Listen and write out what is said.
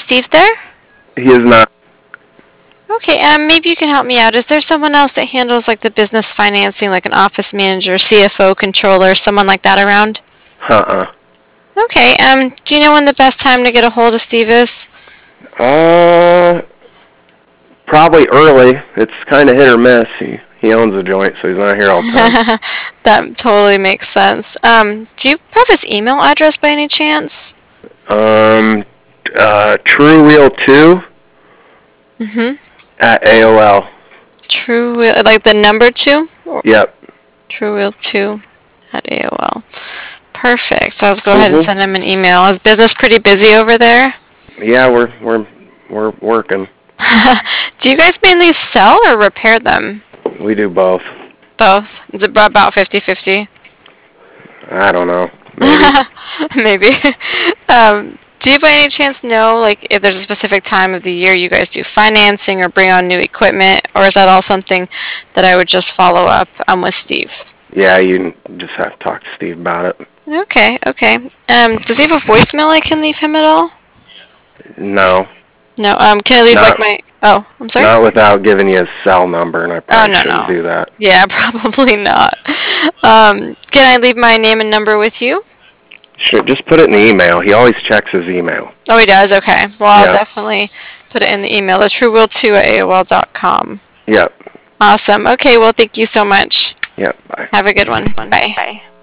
Steve there? He is not. Okay, maybe you can help me out. Is there someone else that handles like the business financing, like an office manager, CFO, controller, someone like that around? Okay, do you know when the best time to get a hold of Steve is? Probably early. It's kind of hit or miss. He owns a joint, so he's not here all the time. That totally makes sense. Do you have his email address by any chance? TrueWheel2 at AOL. True Wheel, like the number 2? Yep. TrueWheel2 at AOL. Perfect. So I'll go ahead and send him an email. Is business pretty busy over there? Yeah, we're working. Do you guys mainly sell or repair them? We do both. Both? Is it about 50-50? I don't know. Maybe. Do you by any chance know, like, if there's a specific time of the year you guys do financing or bring on new equipment, or is that all something that I would just follow up with Steve? Yeah, you just have to talk to Steve about it. Okay. Does he have a voicemail I can leave him at all? No. No. Can I leave my? Oh, I'm sorry. Not without giving you his cell number, and I probably shouldn't do that. Yeah, probably not. Can I leave my name and number with you? Sure. Just put it in the email. He always checks his email. Oh, he does. Okay. Well, I'll definitely put it in the email. The TrueWheel2 at AOL.com. Yep. Awesome. Okay. Well, thank you so much. Yep. Bye. Have a good one. Bye.